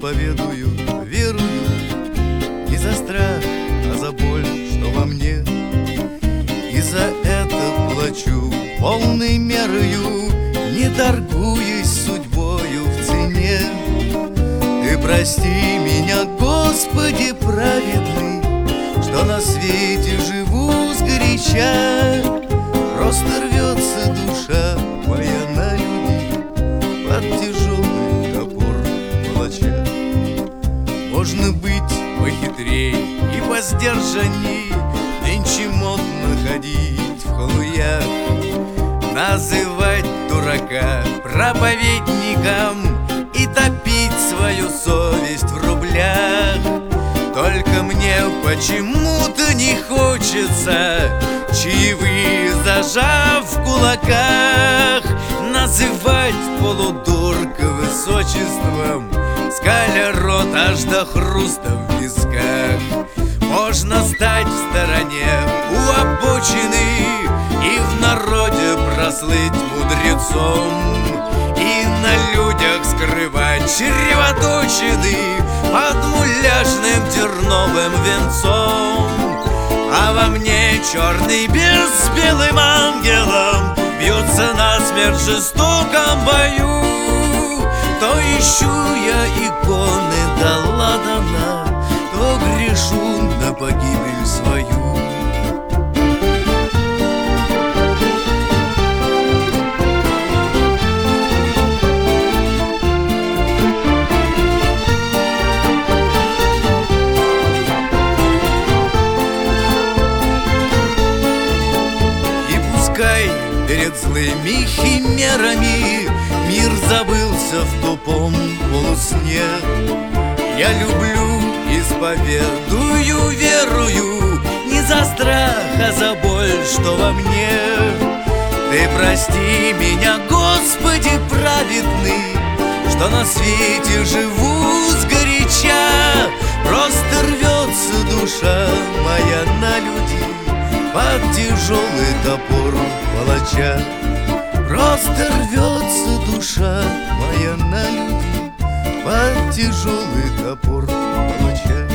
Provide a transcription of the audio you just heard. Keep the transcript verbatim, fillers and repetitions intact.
проповедую, верую не за страх, а за боль, что во мне. И за это плачу полной мерою, не торгуясь судьбою в цене. Ты прости меня, Господи праведный, что на свете живу сгоряча. Просто рвется душа моя на людей под тяжелый топор палача. Можно быть похитрей и воздержанней, нынче модно ходить в халуях, называть дурака проповедником и топить свою совесть в рублях. Только мне почему-то не хочется, чаевые зажав в кулаках, называть полудурка высочеством, скаля рот аж до хруста в висках. Можно стать в стороне у обочины и в народе прослыть мудрецом, и на людях скрывать чревоточины под муляжным терновым венцом. А во мне черный бес с белым ангелом бьется насмерть в жестоком бою. То ищу я иконы до ладана, то грешу на погибель свою. Перед злыми химерами мир забылся в тупом полусне. Я люблю, исповедую, верую не за страх, а за боль, что во мне. Ты прости меня, Господи праведный, что на свете живу сгоряча. Просто рвется душа моя на людей под тяжелый топор палача. Просто рвется душа моя на людей под тяжелый топор палача.